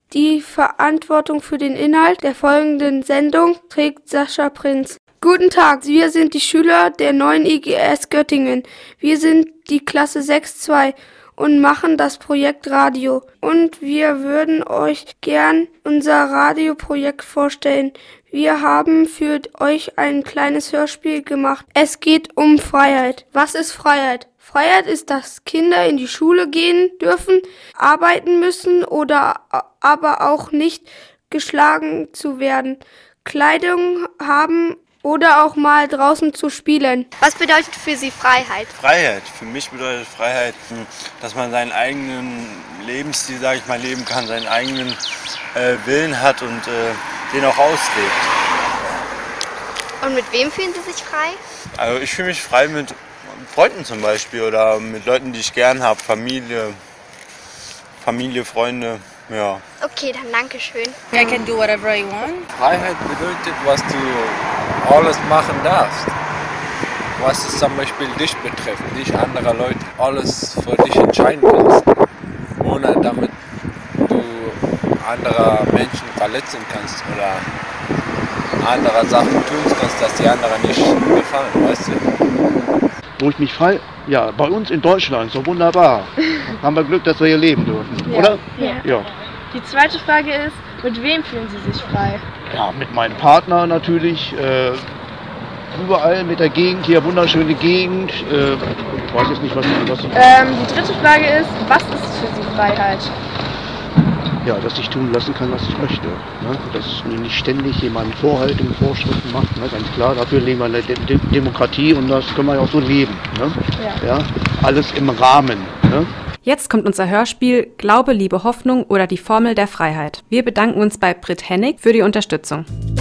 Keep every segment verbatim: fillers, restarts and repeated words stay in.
Die Verantwortung für den Inhalt der folgenden Sendung trägt Sascha Prinz. Guten Tag, wir sind die Schüler der neuen I G S Göttingen. Wir sind die Klasse sechs zwei und machen das Projekt Radio. Und wir würden euch gern unser Radioprojekt vorstellen. Wir haben für euch ein kleines Hörspiel gemacht. Es geht um Freiheit. Was ist Freiheit? Freiheit ist, dass Kinder in die Schule gehen dürfen, arbeiten müssen oder aber auch nicht geschlagen zu werden, Kleidung haben oder auch mal draußen zu spielen. Was bedeutet für Sie Freiheit? Freiheit. Für mich bedeutet Freiheit, dass man seinen eigenen Lebensstil, sage ich mal, leben kann, seinen eigenen äh, Willen hat und äh, den auch auslebt. Und mit wem fühlen Sie sich frei? Also ich fühle mich frei mit Freunden zum Beispiel oder mit Leuten, die ich gern habe, Familie, Familie, Freunde, ja. Okay, dann danke schön. I can do whatever I want. Freiheit bedeutet, was du alles machen darfst. Was es zum Beispiel dich betrifft, nicht anderer Leute. Alles für dich entscheiden kannst, ohne damit du andere Menschen verletzen kannst oder andere Sachen tun kannst, dass die anderen nicht gefallen, weißt du? Wo ich mich frei, ja, bei uns in Deutschland, so wunderbar. Haben wir Glück, dass wir hier leben dürfen, ja. oder? Ja. Ja. Die zweite Frage ist, mit wem fühlen Sie sich frei? Ja, mit meinem Partner natürlich, äh, überall mit der Gegend, hier wunderschöne Gegend. Äh, ich weiß jetzt nicht, was... was ähm, die dritte Frage ist, was ist für Sie Freiheit? Ja, dass ich tun lassen kann, was ich möchte. Ne? Dass mir nicht ständig jemand Vorhaltungen, Vorschriften macht. Ne? Ganz klar, dafür leben wir in der De- De- Demokratie und das können wir ja auch so leben. Ne? Ja. Ja? Alles im Rahmen. Ne? Jetzt kommt unser Hörspiel Glaube, Liebe, Hoffnung oder die Formel der Freiheit. Wir bedanken uns bei Britt Hennig für die Unterstützung.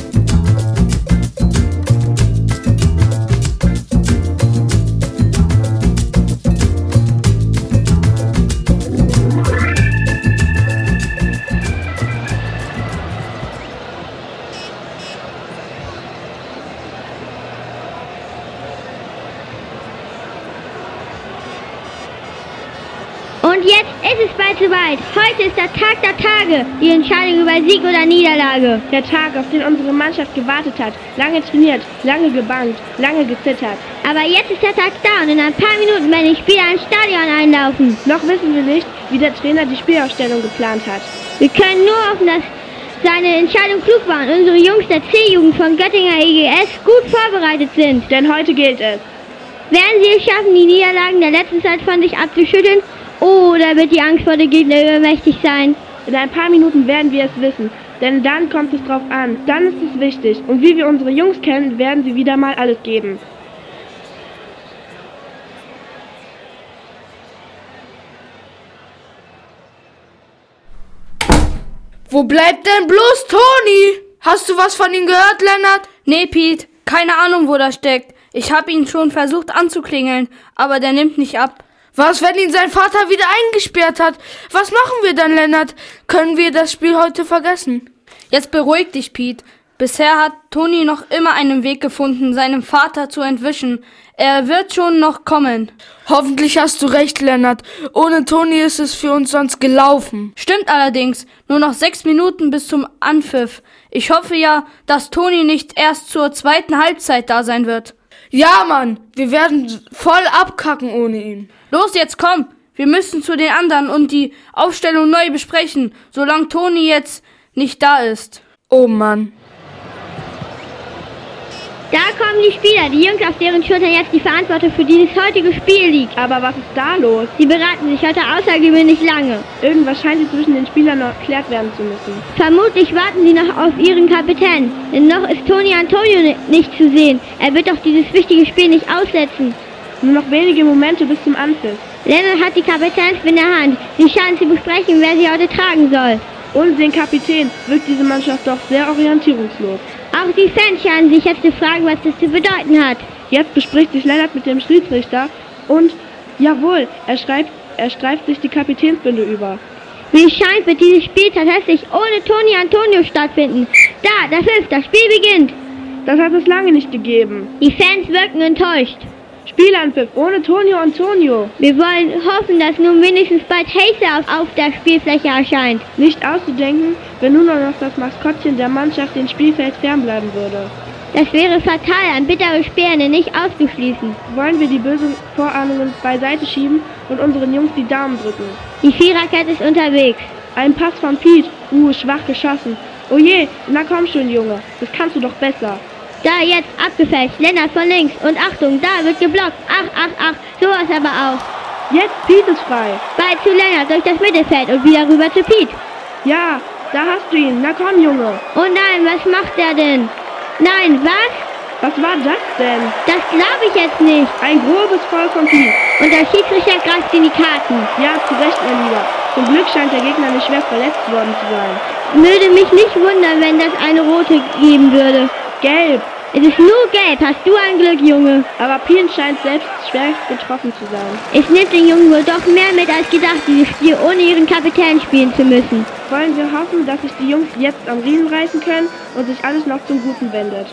Und jetzt ist es bald soweit. Heute ist der Tag der Tage. Die Entscheidung über Sieg oder Niederlage. Der Tag, auf den unsere Mannschaft gewartet hat. Lange trainiert, lange gebangt, lange gezittert. Aber jetzt ist der Tag da und in ein paar Minuten werden die Spieler ins Stadion einlaufen. Noch wissen wir nicht, wie der Trainer die Spielaufstellung geplant hat. Wir können nur hoffen, dass seine Entscheidung klug war und unsere Jungs der C-Jugend von Göttinger I G S gut vorbereitet sind. Denn heute gilt es. Werden sie es schaffen, die Niederlagen der letzten Zeit von sich abzuschütteln? Oder wird die Angst vor den Gegner übermächtig sein? In ein paar Minuten werden wir es wissen, denn dann kommt es drauf an. Dann ist es wichtig. Und wie wir unsere Jungs kennen, werden sie wieder mal alles geben. Wo bleibt denn bloß Toni? Hast du was von ihm gehört, Lennart? Nee, Piet, keine Ahnung, wo der steckt. Ich habe ihn schon versucht anzuklingeln, aber der nimmt nicht ab. Was, wenn ihn sein Vater wieder eingesperrt hat? Was machen wir dann, Lennart? Können wir das Spiel heute vergessen? Jetzt beruhig dich, Piet. Bisher hat Toni noch immer einen Weg gefunden, seinem Vater zu entwischen. Er wird schon noch kommen. Hoffentlich hast du recht, Lennart. Ohne Toni ist es für uns sonst gelaufen. Stimmt allerdings. Nur noch sechs Minuten bis zum Anpfiff. Ich hoffe ja, dass Toni nicht erst zur zweiten Halbzeit da sein wird. Ja, Mann. Wir werden voll abkacken ohne ihn. Los, jetzt komm. Wir müssen zu den anderen und die Aufstellung neu besprechen, solange Toni jetzt nicht da ist. Oh Mann. Da kommen die Spieler, die Jungs, auf deren Schultern jetzt die Verantwortung für dieses heutige Spiel liegt. Aber was ist da los? Sie beraten sich heute außergewöhnlich lange. Irgendwas scheint hier zwischen den Spielern noch geklärt werden zu müssen. Vermutlich warten sie noch auf ihren Kapitän. Denn noch ist Toni Antonio nicht zu sehen. Er wird doch dieses wichtige Spiel nicht aussetzen. Nur noch wenige Momente bis zum Anpfiff. Lennart hat die Kapitänsbinde in der Hand. Sie scheinen zu besprechen, wer sie heute tragen soll. Ohne den Kapitän wirkt diese Mannschaft doch sehr orientierungslos. Auch die Fans scheinen sich jetzt zu fragen, was das zu bedeuten hat. Jetzt bespricht sich Lennart mit dem Schiedsrichter und, jawohl, er, schreibt, er streift sich die Kapitänsbinde über. Wie es scheint, wird dieses Spiel tatsächlich ohne Toni Antonio stattfinden. Da, der Pfiff, das Spiel beginnt. Das hat es lange nicht gegeben. Die Fans wirken enttäuscht. Spielanpfiff ohne Tonio und Tonio. Wir wollen hoffen, dass nun wenigstens bald Hazel auf, auf der Spielfläche erscheint. Nicht auszudenken, wenn nun noch das Maskottchen der Mannschaft dem Spielfeld fernbleiben würde. Das wäre fatal, ein bitteres Sperrende nicht auszuschließen. Wollen wir die bösen Vorahnungen beiseite schieben und unseren Jungs die Daumen drücken. Die Viererkette ist unterwegs. Ein Pass von Pete. Uh, schwach geschossen. Oh je, na komm schon, Junge. Das kannst du doch besser. Da, jetzt abgefälscht. Lennart von links. Und Achtung, da wird geblockt. Ach, ach, ach. Sowas aber auch. Jetzt Pete ist frei. Ball zu Lennart durch das Mittelfeld und wieder rüber zu Pete. Ja, da hast du ihn. Na komm, Junge. Oh nein, was macht er denn? Nein, was? Was war das denn? Das glaube ich jetzt nicht. Ein grobes Foul von Pete. Und der Schiedsrichter greift in die Karten. Ja, zu Recht, mein Lieber. Zum Glück scheint der Gegner nicht schwer verletzt worden zu sein. Würde mich nicht wundern, wenn das eine rote geben würde. Gelb. Es ist nur gelb. Hast du ein Glück, Junge. Aber Pete scheint selbst schwer getroffen zu sein. Es nimmt den Jungen wohl doch mehr mit als gedacht, dieses Spiel ohne ihren Kapitän spielen zu müssen. Wollen wir hoffen, dass sich die Jungs jetzt am Riemen reißen können und sich alles noch zum Guten wendet.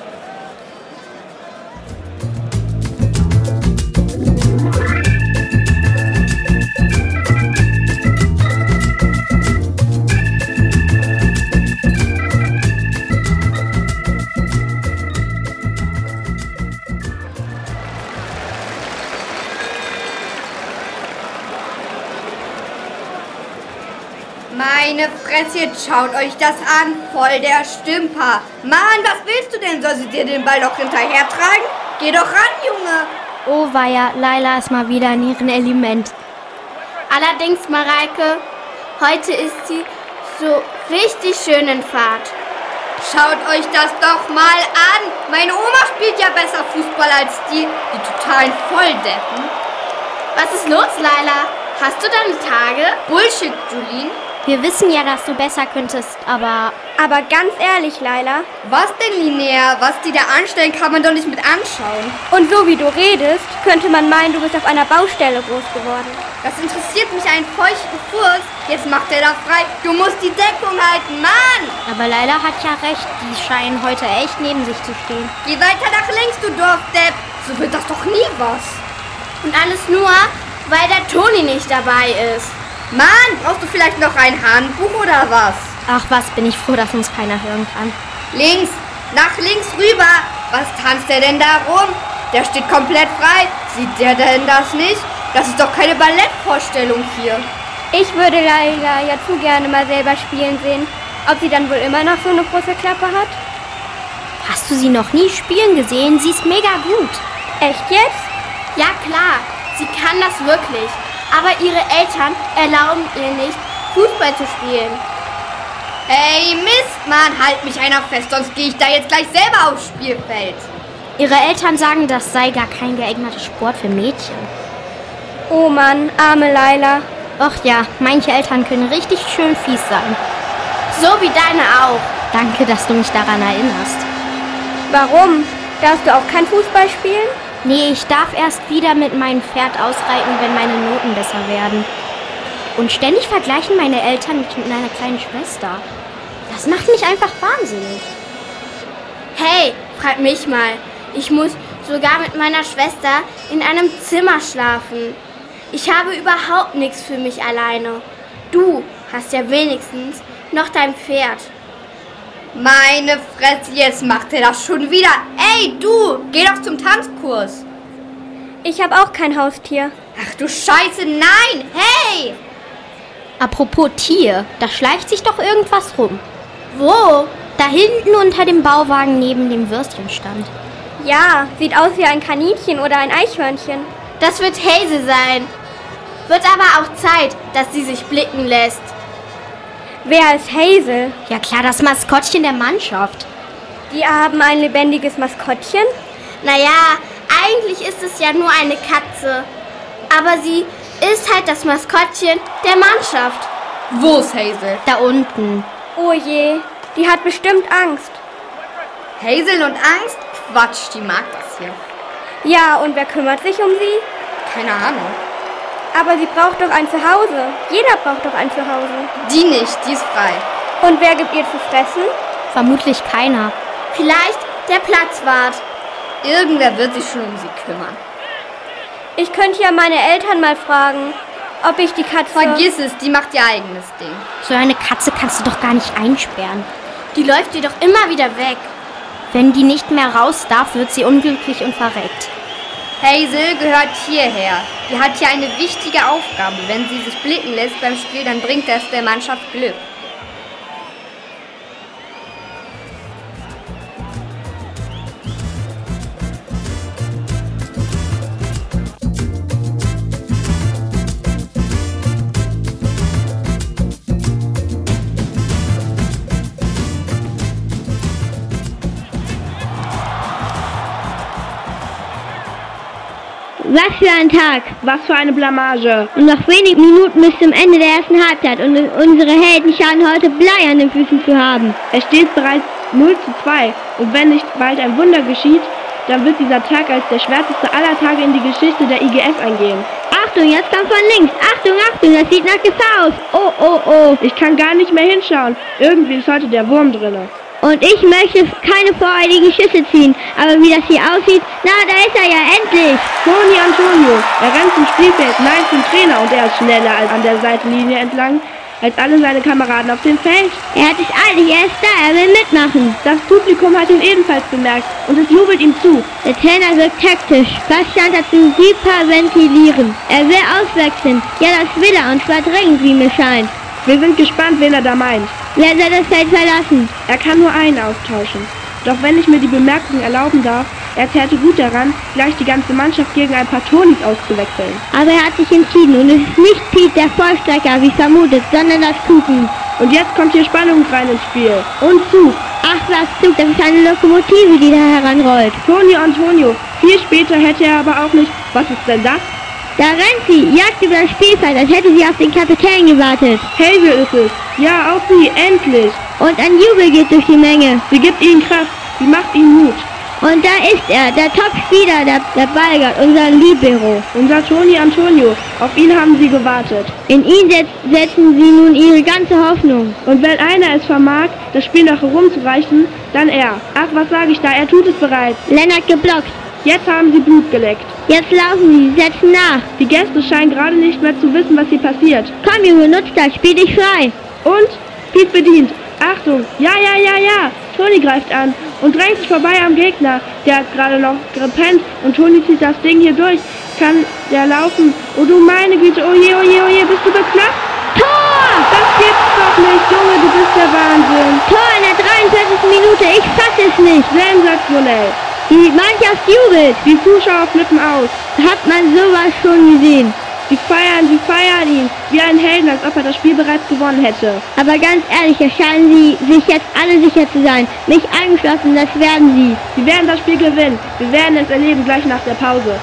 Meine Fresse, jetzt schaut euch das an, voll der Stümper. Mann, was willst du denn? Soll sie dir den Ball doch hinterher tragen? Geh doch ran, Junge. Oh weia, Laila ist mal wieder in ihrem Element. Allerdings, Mareike, heute ist sie so richtig schön in Fahrt. Schaut euch das doch mal an. Meine Oma spielt ja besser Fußball als die, die totalen Volldeppen. Was ist los, Laila? Hast du deine Tage? Bullshit, Julien. Wir wissen ja, dass du besser könntest, aber... Aber ganz ehrlich, Laila. Was denn, Linnea? Was die da anstellen, kann man doch nicht mit anschauen. Und so wie du redest, könnte man meinen, du bist auf einer Baustelle groß geworden. Das interessiert mich einen feuchten Furz. Jetzt macht er da frei. Du musst die Deckung halten, Mann! Aber Laila hat ja recht, die scheinen heute echt neben sich zu stehen. Geh weiter nach links, du Dorfdepp. So wird das doch nie was. Und alles nur, weil der Toni nicht dabei ist. Mann, brauchst du vielleicht noch ein Handbuch oder was? Ach was, bin ich froh, dass uns keiner hören kann. Links, nach links rüber. Was tanzt der denn da rum? Der steht komplett frei. Sieht der denn das nicht? Das ist doch keine Ballettvorstellung hier. Ich würde Laila ja zu gerne mal selber spielen sehen. Ob sie dann wohl immer noch so eine große Klappe hat? Hast du sie noch nie spielen gesehen? Sie ist mega gut. Echt jetzt? Ja klar, sie kann das wirklich. Aber ihre Eltern erlauben ihr nicht, Fußball zu spielen. Ey, Mist, Mann, halt mich einer fest, sonst gehe ich da jetzt gleich selber aufs Spielfeld. Ihre Eltern sagen, das sei gar kein geeigneter Sport für Mädchen. Oh Mann, arme Laila. Och ja, manche Eltern können richtig schön fies sein. So wie deine auch. Danke, dass du mich daran erinnerst. Warum? Darfst du auch kein Fußball spielen? Nee, ich darf erst wieder mit meinem Pferd ausreiten, wenn meine Noten besser werden. Und ständig vergleichen meine Eltern mich mit meiner kleinen Schwester. Das macht mich einfach wahnsinnig. Hey, frag mich mal. Ich muss sogar mit meiner Schwester in einem Zimmer schlafen. Ich habe überhaupt nichts für mich alleine. Du hast ja wenigstens noch dein Pferd. Meine Fresse, jetzt macht er das schon wieder. Ey, du, geh doch zum Tanzkurs. Ich habe auch kein Haustier. Ach du Scheiße, nein, hey! Apropos Tier, da schleicht sich doch irgendwas rum. Wo? Da hinten unter dem Bauwagen neben dem Würstchenstand. Ja, sieht aus wie ein Kaninchen oder ein Eichhörnchen. Das wird Hazel sein. Wird aber auch Zeit, dass sie sich blicken lässt. Wer ist Hazel? Ja klar, das Maskottchen der Mannschaft. Die haben ein lebendiges Maskottchen? Naja, eigentlich ist es ja nur eine Katze. Aber sie ist halt das Maskottchen der Mannschaft. Wo ist Hazel? Da unten. Oh je, die hat bestimmt Angst. Hazel und Angst? Quatsch, die mag das hier. Ja, und wer kümmert sich um sie? Keine Ahnung. Aber sie braucht doch ein Zuhause. Jeder braucht doch ein Zuhause. Die nicht, die ist frei. Und wer gibt ihr zu fressen? Vermutlich keiner. Vielleicht der Platzwart. Irgendwer wird sich schon um sie kümmern. Ich könnte ja meine Eltern mal fragen, ob ich die Katze... Vergiss es, die macht ihr eigenes Ding. So eine Katze kannst du doch gar nicht einsperren. Die läuft dir doch immer wieder weg. Wenn die nicht mehr raus darf, wird sie unglücklich und verreckt. Hazel gehört hierher. Die hat hier eine wichtige Aufgabe. Wenn sie sich blicken lässt beim Spiel, dann bringt das der Mannschaft Glück. Was für ein Tag. Was für eine Blamage. Und noch wenige Minuten bis zum Ende der ersten Halbzeit und unsere Helden scheinen heute Blei an den Füßen zu haben. Es steht bereits null zu zwei und wenn nicht bald ein Wunder geschieht, dann wird dieser Tag als der schwärzeste aller Tage in die Geschichte der I G S eingehen. Achtung, jetzt kommt von links. Achtung, Achtung, das sieht nach Gefahr aus. Oh, oh, oh. Ich kann gar nicht mehr hinschauen. Irgendwie ist heute der Wurm drinne. Und ich möchte keine voreiligen Schüsse ziehen. Aber wie das hier aussieht, na, da ist er ja endlich. Tony Antonio, er rennt zum Spielfeld, nein zum Trainer und er ist schneller als an der Seitenlinie entlang als alle seine Kameraden auf dem Feld. Er hat es eilig, er ist da, er will mitmachen. Das Publikum hat ihn ebenfalls bemerkt und es jubelt ihm zu. Der Trainer wirkt hektisch, fast scheint er zu hyperventilieren. Er will auswechseln, ja das will er und zwar dringend, wie mir scheint. Wir sind gespannt, wen er da meint. Wer soll das Feld verlassen? Er kann nur einen austauschen. Doch wenn ich mir die Bemerkung erlauben darf, er täte gut daran, gleich die ganze Mannschaft gegen ein paar Tonis auszuwechseln. Aber er hat sich entschieden und es ist nicht Piet der Vollstrecker, wie vermutet, sondern das Kuchen. Und jetzt kommt hier Spannung rein ins Spiel. Und Zug. Ach was, Zug, das ist eine Lokomotive, die da heranrollt. Tony Antonio. Viel später hätte er aber auch nicht... Was ist denn das? Da rennt sie, jagt über das Spielfeld, als hätte sie auf den Kapitän gewartet. Hazel ist es. Ja, auch sie, endlich. Und ein Jubel geht durch die Menge. Sie gibt ihnen Kraft, sie macht ihnen Mut. Und da ist er, der Top-Spieler, der, der Balgert, unser Libero. Unser Tony Antonio, auf ihn haben sie gewartet. In ihn setz, setzen sie nun ihre ganze Hoffnung. Und wenn einer es vermag, das Spiel noch herumzureichen, dann er. Ach, was sage ich da, er tut es bereits. Lennart geblockt. Jetzt haben sie Blut geleckt. Jetzt laufen sie, setzen nach. Die Gäste scheinen gerade nicht mehr zu wissen, was hier passiert. Komm Junge, nutz das, spiel dich frei. Und? Piet bedient. Achtung, ja, ja, ja, ja. Tony greift an und drängt sich vorbei am Gegner. Der hat gerade noch gepennt und Tony zieht das Ding hier durch. Kann der laufen? Oh du meine Güte, oh je, oh je, oh je, bist du bekloppt? Tor! Das gibt's doch nicht, Junge, du bist der Wahnsinn. Tor in der dreiundvierzigsten Minute, ich fass es nicht. Sensationell. Die Mannschaft jubelt. Die Zuschauer flippen aus. Hat man sowas schon gesehen? Sie feiern, sie feiern ihn, wie ein Helden, als ob er das Spiel bereits gewonnen hätte. Aber ganz ehrlich, da scheinen sie sich jetzt alle sicher zu sein. Mich eingeschlossen, das werden sie. Sie werden das Spiel gewinnen. Wir werden es erleben, gleich nach der Pause.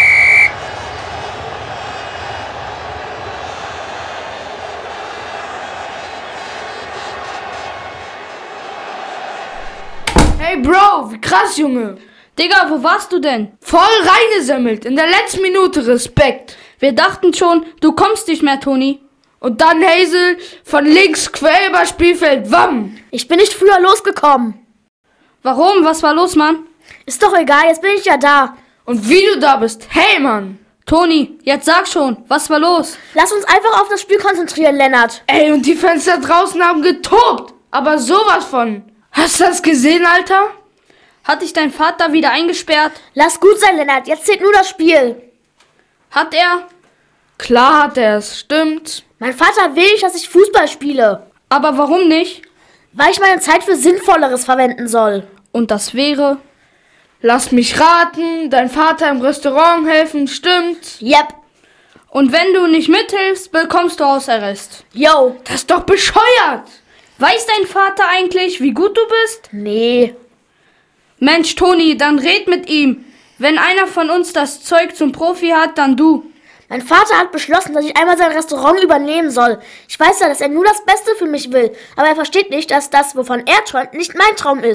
Hey Bro, wie krass, Junge. Digga, wo warst du denn? Voll reingesemmelt, in der letzten Minute, Respekt. Wir dachten schon, du kommst nicht mehr, Toni. Und dann Hazel von links quer über Spielfeld, wamm. Ich bin nicht früher losgekommen. Warum? Was war los, Mann? Ist doch egal, jetzt bin ich ja da. Und wie du da bist, hey Mann. Toni, jetzt sag schon, was war los? Lass uns einfach auf das Spiel konzentrieren, Lennart. Ey, und die Fans da draußen haben getobt. Aber sowas von. Hast du das gesehen, Alter? Hat dich dein Vater wieder eingesperrt? Lass gut sein, Lennart. Jetzt zählt nur das Spiel. Hat er? Klar hat er es, stimmt. Mein Vater will nicht, dass ich Fußball spiele. Aber warum nicht? Weil ich meine Zeit für Sinnvolleres verwenden soll. Und das wäre? Lass mich raten, dein Vater im Restaurant helfen, stimmt? Yep. Und wenn du nicht mithilfst, bekommst du Hausarrest. Yo. Das ist doch bescheuert. Weiß dein Vater eigentlich, wie gut du bist? Nee. Mensch, Toni, dann red mit ihm. Wenn einer von uns das Zeug zum Profi hat, dann du. Mein Vater hat beschlossen, dass ich einmal sein Restaurant übernehmen soll. Ich weiß ja, dass er nur das Beste für mich will, aber er versteht nicht, dass das, wovon er träumt, nicht mein Traum ist.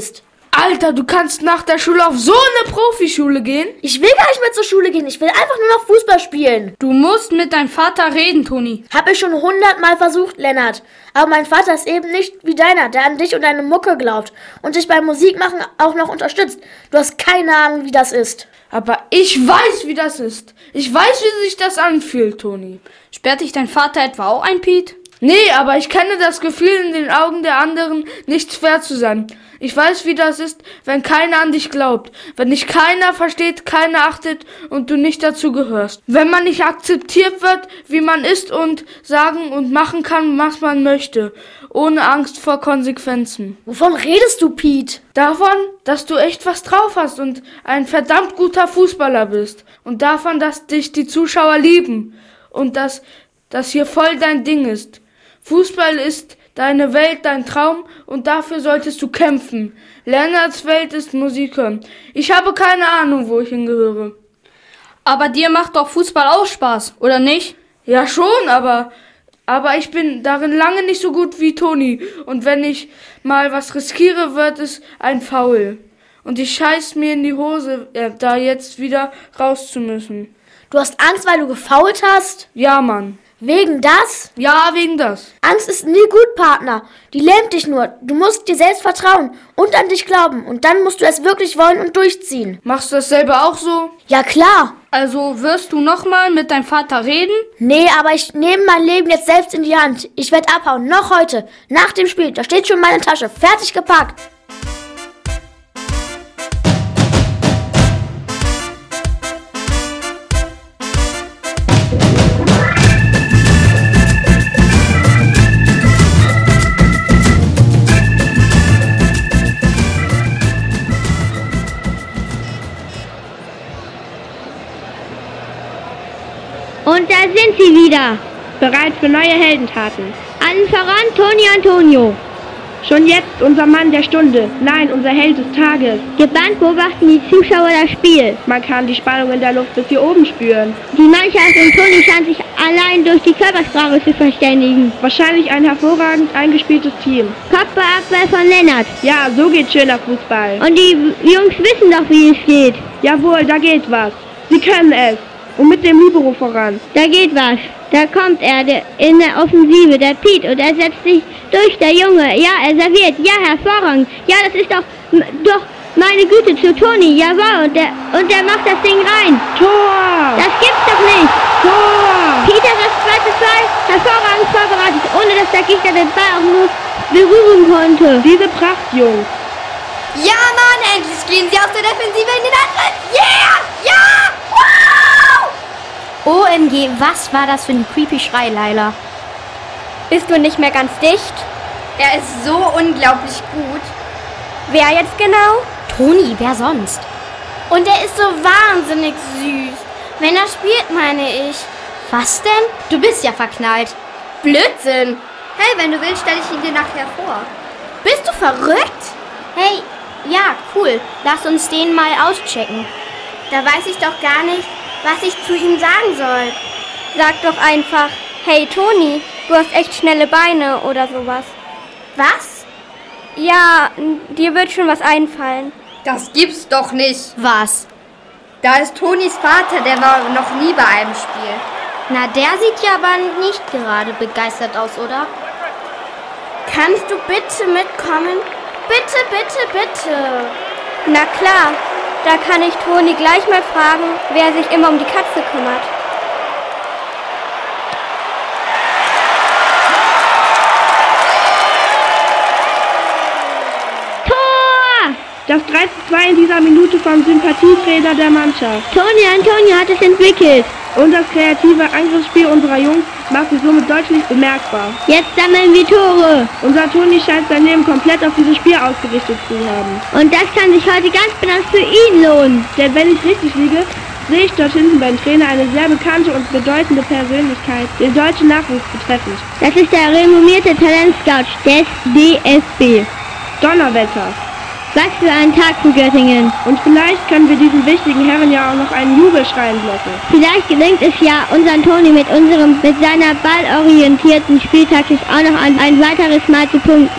Alter, du kannst nach der Schule auf so eine Profischule gehen? Ich will gar nicht mehr zur Schule gehen. Ich will einfach nur noch Fußball spielen. Du musst mit deinem Vater reden, Toni. Hab ich schon hundertmal versucht, Lennart. Aber mein Vater ist eben nicht wie deiner, der an dich und deine Mucke glaubt und dich beim Musikmachen auch noch unterstützt. Du hast keine Ahnung, wie das ist. Aber ich weiß, wie das ist. Ich weiß, wie sich das anfühlt, Toni. Sperrt dich dein Vater etwa auch ein, Piet? Nee, aber ich kenne das Gefühl, in den Augen der anderen nicht fair zu sein. Ich weiß, wie das ist, wenn keiner an dich glaubt, wenn dich keiner versteht, keiner achtet und du nicht dazu gehörst. Wenn man nicht akzeptiert wird, wie man ist und sagen und machen kann, was man möchte, ohne Angst vor Konsequenzen. Wovon redest du, Piet? Davon, dass du echt was drauf hast und ein verdammt guter Fußballer bist. Und davon, dass dich die Zuschauer lieben und dass das hier voll dein Ding ist. Fußball ist deine Welt, dein Traum und dafür solltest du kämpfen. Lennarts Welt ist Musik hören. Ich habe keine Ahnung, wo ich hingehöre. Aber dir macht doch Fußball auch Spaß, oder nicht? Ja schon, aber, aber ich bin darin lange nicht so gut wie Toni. Und wenn ich mal was riskiere, wird es ein Foul. Und ich scheiß mir in die Hose, äh, da jetzt wieder raus zu müssen. Du hast Angst, weil du gefoult hast? Ja, Mann. Wegen das? Ja, wegen das. Angst ist nie gut, Partner. Die lähmt dich nur. Du musst dir selbst vertrauen und an dich glauben. Und dann musst du es wirklich wollen und durchziehen. Machst du das selber auch so? Ja, klar. Also wirst du nochmal mit deinem Vater reden? Nee, aber ich nehme mein Leben jetzt selbst in die Hand. Ich werde abhauen. Noch heute. Nach dem Spiel. Da steht schon meine Tasche. Fertig gepackt. Und da sind sie wieder. Bereit für neue Heldentaten. Allen voran Toni Antonio. Schon jetzt unser Mann der Stunde. Nein, unser Held des Tages. Gebannt beobachten die Zuschauer das Spiel. Man kann die Spannung in der Luft bis hier oben spüren. Die Mannschaft und Toni scheint sich allein durch die Körpersprache zu verständigen. Wahrscheinlich ein hervorragend eingespieltes Team. Kopfballabwehr von Lennart. Ja, so geht schöner Fußball. Und die Jungs wissen doch, wie es geht. Jawohl, da geht was. Sie können es. Und mit dem Libero voran. Da geht was. Da kommt er der, in der Offensive, der Piet, und er setzt sich durch, der Junge. Ja, er serviert. Ja, hervorragend. Ja, das ist doch, doch, meine Güte, zu Toni. Jawohl, und der, und der macht das Ding rein. Tor! Das gibt's doch nicht. Tor! Peter, das zweite Tor, hervorragend vorbereitet, ohne dass der Gegner den Ball auch nur berühren konnte. Diese Prachtjungs. Ja, Mann, endlich gehen sie aus der Defensive in den Angriff. Yeah! Ja! Wow! O M G, was war das für ein creepy Schrei, Laila? Bist du nicht mehr ganz dicht? Er ist so unglaublich gut. Wer jetzt genau? Toni, wer sonst? Und er ist so wahnsinnig süß. Wenn er spielt, meine ich. Was denn? Du bist ja verknallt. Blödsinn. Hey, wenn du willst, stelle ich ihn dir nachher vor. Bist du verrückt? Hey, ja, cool. Lass uns den mal auschecken. Da weiß ich doch gar nicht, was ich zu ihm sagen soll. Sag doch einfach, hey Toni, du hast echt schnelle Beine oder sowas. Was? Ja, dir wird schon was einfallen. Das gibt's doch nicht. Was? Da ist Tonis Vater, der war noch nie bei einem Spiel. Na, der sieht ja aber nicht gerade begeistert aus, oder? Kannst du bitte mitkommen? Bitte, bitte, bitte. Na klar, da kann ich Toni gleich mal fragen, wer sich immer um die Katze kümmert. Tor! Das drei zu zwei in dieser Minute vom Sympathietrainer der Mannschaft. Toni Antonio hat es entwickelt. Und das kreative Angriffsspiel unserer Jungs macht sich somit deutlich bemerkbar. Jetzt sammeln wir Tore. Unser Toni scheint sein Leben komplett auf dieses Spiel ausgerichtet zu haben. Und das kann sich heute ganz besonders für ihn lohnen. Denn wenn ich richtig liege, sehe ich dort hinten beim Trainer eine sehr bekannte und bedeutende Persönlichkeit, den deutschen Nachwuchs betreffend. Das ist der renommierte Talentscout des D F B. Donnerwetter. Was für ein Tag für Göttingen. Und vielleicht können wir diesen wichtigen Herren ja auch noch einen Jubelschrei entlocken. Vielleicht gelingt es ja, unseren Toni mit unserem, mit seiner ballorientierten Spieltaktik auch noch ein, ein weiteres Mal zu punkten.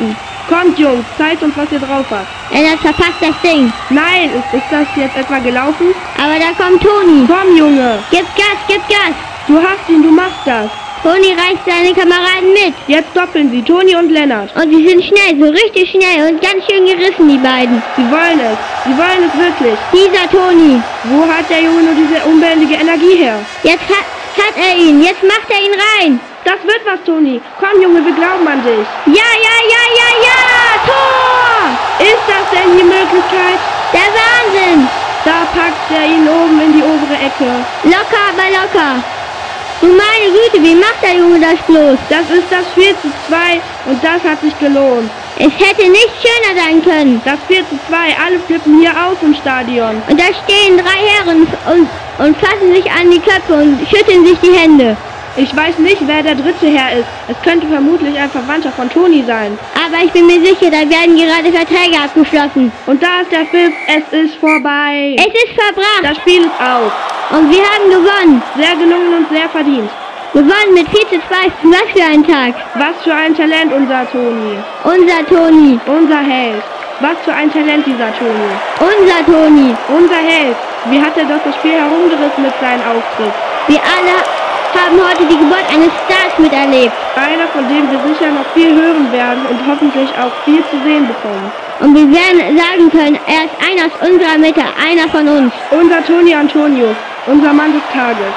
Kommt, Jungs, zeigt uns, was ihr drauf habt. Lennart verpasst das Ding. Nein, ist, ist das jetzt etwa gelaufen? Aber da kommt Toni. Komm, Junge. Gib Gas, gib Gas. Du hast ihn, du machst das. Toni reißt seine Kameraden mit. Jetzt doppeln sie, Toni und Lennart. Und sie sind schnell, so richtig schnell und ganz schön gerissen, die beiden. Sie wollen es, sie wollen es wirklich. Dieser Toni. Wo hat der Junge nur diese unbändige Energie her? Jetzt hat, hat er ihn, jetzt macht er ihn rein. Das wird was, Toni. Komm, Junge, wir glauben an dich. Ja, ja, ja, ja, ja, Tor! Ist das denn die Möglichkeit? Der Wahnsinn. Da packt er ihn oben in die obere Ecke. Locker, aber locker. Du meine Güte, wie macht der Junge das bloß? Das ist das vier zu zwei und das hat sich gelohnt. Es hätte nicht schöner sein können. Das vier zu zwei, alle flippen hier aus im Stadion. Und da stehen drei Herren und, und fassen sich an die Köpfe und schütteln sich die Hände. Ich weiß nicht, wer der dritte Herr ist. Es könnte vermutlich ein Verwandter von Toni sein. Aber ich bin mir sicher, da werden gerade Verträge abgeschlossen. Und da ist der Pfiff, es ist vorbei. Es ist verbracht. Das Spiel ist aus. Und wir haben gewonnen. Sehr gelungen und sehr verdient. Gewonnen mit vier zu zwei. Was für ein Tag. Was für ein Talent, unser Toni. Unser Toni. Unser Held. Was für ein Talent, dieser Toni. Unser Toni. Unser Held. Wie hat er doch das Spiel herumgerissen mit seinem Auftritt. Wir alle haben heute die Geburt eines Stars miterlebt. Einer, von dem wir sicher noch viel hören werden und hoffentlich auch viel zu sehen bekommen. Und wir werden sagen können, er ist einer aus unserer Mitte, einer von uns. Unser Toni Antonio, unser Mann des Tages.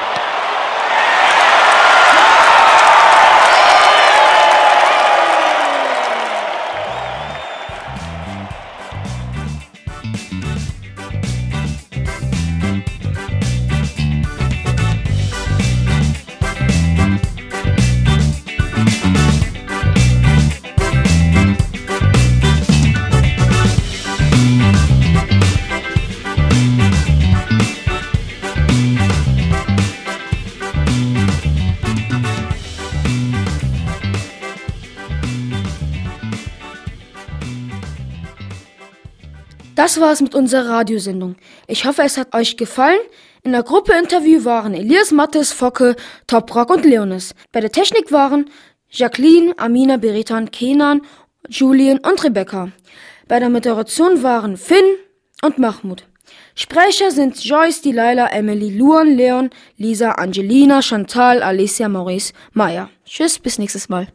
Das war's mit unserer Radiosendung. Ich hoffe, es hat euch gefallen. In der Gruppe-Interview waren Elias, Mathis, Focke, Toprak und Leonis. Bei der Technik waren Jacqueline, Amina, Beretan, Kenan, Julien und Rebecca. Bei der Moderation waren Finn und Mahmoud. Sprecher sind Joyce, Delilah, Emily, Luan, Leon, Lisa, Angelina, Chantal, Alicia, Maurice, Maya. Tschüss, bis nächstes Mal.